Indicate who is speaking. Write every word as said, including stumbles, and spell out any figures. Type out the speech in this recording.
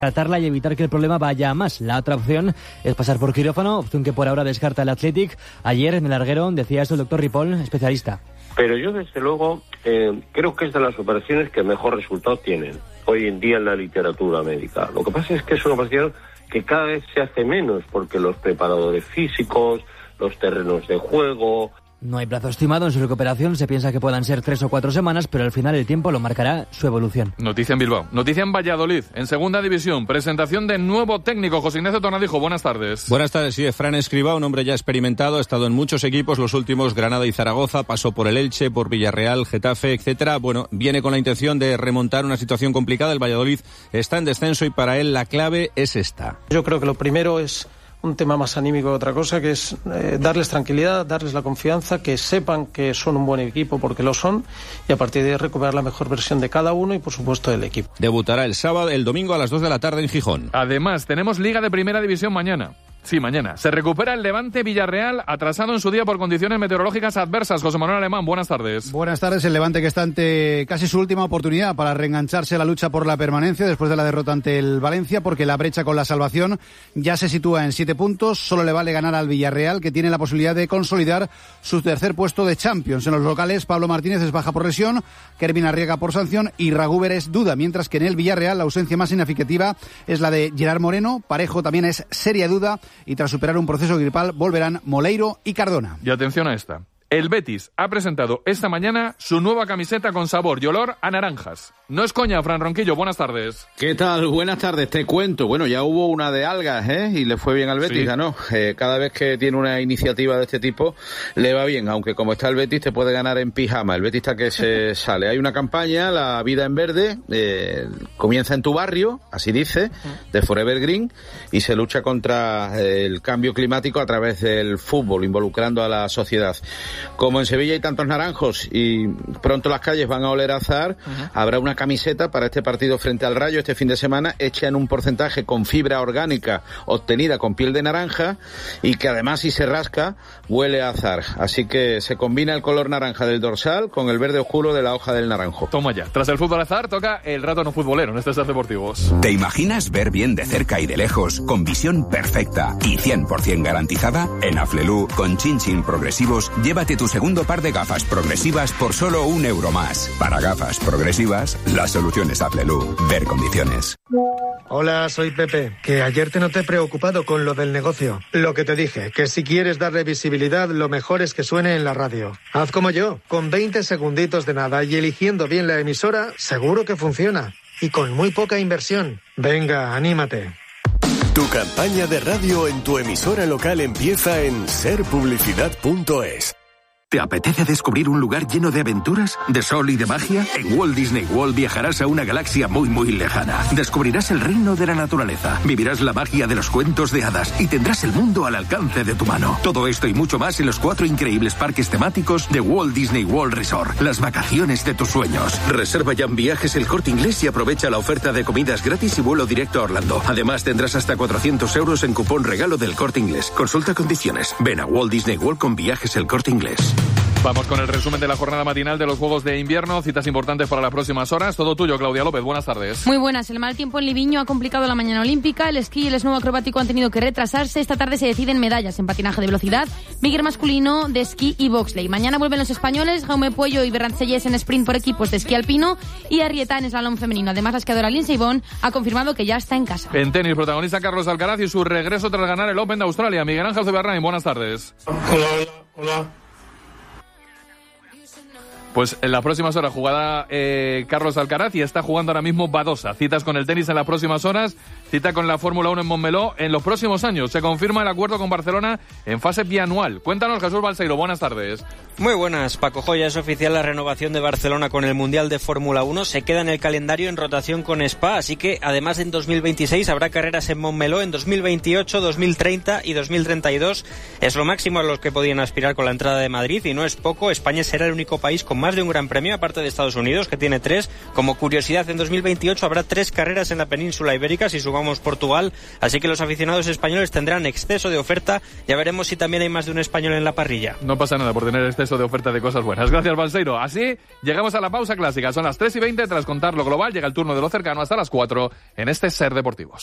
Speaker 1: tratarla y evitar que el problema vaya a más. La otra opción es pasar por quirófano, opción que por ahora descarta el Athletic. Ayer en el larguero decía eso el doctor Ripoll, especialista.
Speaker 2: Pero yo desde luego eh, creo que es de las operaciones que mejor resultado tienen hoy en día en la literatura médica. Lo que pasa es que es una operación que cada vez se hace menos porque los preparadores físicos, los terrenos de juego...
Speaker 1: No hay plazo estimado en su recuperación, se piensa que puedan ser tres o cuatro semanas, pero al final el tiempo lo marcará su evolución.
Speaker 3: Noticia en Bilbao, noticia en Valladolid, en segunda división, presentación de nuevo técnico, José Ignacio Tornadijo, buenas tardes.
Speaker 4: Buenas tardes, sí, Fran Escribá, un hombre ya experimentado, ha estado en muchos equipos, los últimos Granada y Zaragoza, pasó por el Elche, por Villarreal, Getafe, etcétera. Bueno, viene con la intención de remontar una situación complicada, el Valladolid está en descenso y para él la clave es esta.
Speaker 5: Yo creo que lo primero es un tema más anímico que otra cosa, que es eh, darles tranquilidad, darles la confianza, que sepan que son un buen equipo porque lo son, y a partir de ahí recuperar la mejor versión de cada uno y por supuesto del equipo.
Speaker 4: Debutará el sábado, el domingo a las dos de la tarde en Gijón.
Speaker 3: Además, tenemos Liga de Primera División mañana. Sí, mañana. Se recupera el Levante Villarreal, atrasado en su día por condiciones meteorológicas adversas. José Manuel Alemán, buenas tardes.
Speaker 6: Buenas tardes. El Levante que está ante casi su última oportunidad para reengancharse a la lucha por la permanencia después de la derrota ante el Valencia, porque la brecha con la salvación ya se sitúa en siete puntos. Solo le vale ganar al Villarreal, que tiene la posibilidad de consolidar su tercer puesto de Champions. En los locales, Pablo Martínez es baja por lesión, Kervin Arriaga por sanción y Ragúber es duda, mientras que en el Villarreal la ausencia más significativa es la de Gerard Moreno. Parejo también es seria duda y tras superar un proceso gripal volverán Moleiro y Cardona.
Speaker 3: Y atención a esta. El Betis ha presentado esta mañana su nueva camiseta con sabor y olor a naranjas. No es coña, Fran Ronquillo, buenas tardes.
Speaker 7: ¿Qué tal? Buenas tardes, te cuento. Bueno, ya hubo una de algas, ¿eh? Y le fue bien al Betis, sí. Ganó. Eh, cada vez que tiene una iniciativa de este tipo, le va bien, aunque como está el Betis, te puede ganar en pijama. El Betis está que se sale. Hay una campaña, La Vida en Verde, eh, comienza en tu barrio, así dice, de Forever Green, y se lucha contra el cambio climático a través del fútbol, involucrando a la sociedad. Como en Sevilla hay tantos naranjos y pronto las calles van a oler a azahar, uh-huh. Habrá una camiseta para este partido frente al Rayo este fin de semana, hecha en un porcentaje con fibra orgánica obtenida con piel de naranja y que además si se rasca huele a azahar. Así que se combina el color naranja del dorsal con el verde oscuro de la hoja del naranjo.
Speaker 3: Toma ya. Tras el fútbol azahar toca el rato no futbolero en estos deportivos.
Speaker 8: ¿Te imaginas ver bien de cerca y de lejos con visión perfecta y cien por ciento garantizada? En Aflelu, con Chin Chin Progresivos, llévate tu segundo par de gafas progresivas por solo un euro más. Para gafas progresivas, la solución es Aflelu. Ver condiciones.
Speaker 9: Hola, soy Pepe, que ayer te noté preocupado con lo del negocio. Lo que te dije, que si quieres darle visibilidad, lo mejor es que suene en la radio. Haz como yo, con veinte segunditos de nada y eligiendo bien la emisora, seguro que funciona. Y con muy poca inversión. Venga, anímate.
Speaker 10: Tu campaña de radio en tu emisora local empieza en ser publicidad punto es.
Speaker 11: ¿Te apetece descubrir un lugar lleno de aventuras, de sol y de magia? En Walt Disney World viajarás a una galaxia muy muy lejana. Descubrirás el reino de la naturaleza, vivirás la magia de los cuentos de hadas y tendrás el mundo al alcance de tu mano. Todo esto y mucho más en los cuatro increíbles parques temáticos de Walt Disney World Resort. Las vacaciones de tus sueños. Reserva ya en Viajes El Corte Inglés y aprovecha la oferta de comidas gratis y vuelo directo a Orlando. Además tendrás hasta cuatrocientos euros en cupón regalo del Corte Inglés. Consulta condiciones. Ven a Walt Disney World con Viajes El Corte Inglés.
Speaker 3: Vamos con el resumen de la jornada matinal de los Juegos de Invierno, citas importantes para las próximas horas. Todo tuyo, Claudia López, buenas tardes.
Speaker 12: Muy buenas. El mal tiempo en Liviño ha complicado la mañana olímpica. El esquí y el snow acrobático han tenido que retrasarse. Esta tarde se deciden medallas en patinaje de velocidad, bigger masculino, de esquí y bobsleigh. Mañana vuelven los españoles, Jaume Puello y Berrancelles en sprint por equipos de esquí alpino y Arrieta en slalom femenino. Además, la esquiadora Lindsey Vonn ha confirmado que ya está en casa.
Speaker 3: En tenis, protagonista Carlos Alcaraz y su regreso tras ganar el Open de Australia. Miguel Ángel Zuberrain, buenas tardes.
Speaker 13: Hola, hola, hola.
Speaker 3: Pues en las próximas horas jugará eh, Carlos Alcaraz y está jugando ahora mismo Badosa. Citas con el tenis en las próximas horas, cita con la Fórmula uno en Montmeló en los próximos años. Se confirma el acuerdo con Barcelona en fase bianual. Cuéntanos, Jesús Balseiro, buenas tardes.
Speaker 14: Muy buenas, Paco Joya. Es oficial la renovación de Barcelona con el Mundial de Fórmula uno. Se queda en el calendario en rotación con Spa, así que además en dos mil veintiséis habrá carreras en Montmeló en dos mil veintiocho, dos mil treinta y dos mil treinta y dos. Es lo máximo a los que podían aspirar con la entrada de Madrid y no es poco. España será el único país con más de un gran premio, aparte de Estados Unidos, que tiene tres. Como curiosidad, en dos mil veintiocho habrá tres carreras en la península ibérica, si sumamos Portugal, así que los aficionados españoles tendrán exceso de oferta. Ya veremos si también hay más de un español en la parrilla.
Speaker 3: No pasa nada por tener exceso de oferta de cosas buenas. Gracias, Balseiro. Así llegamos a la pausa clásica. Son las tres y veinte, tras contar lo global, llega el turno de lo cercano hasta las cuatro en este Ser Deportivos.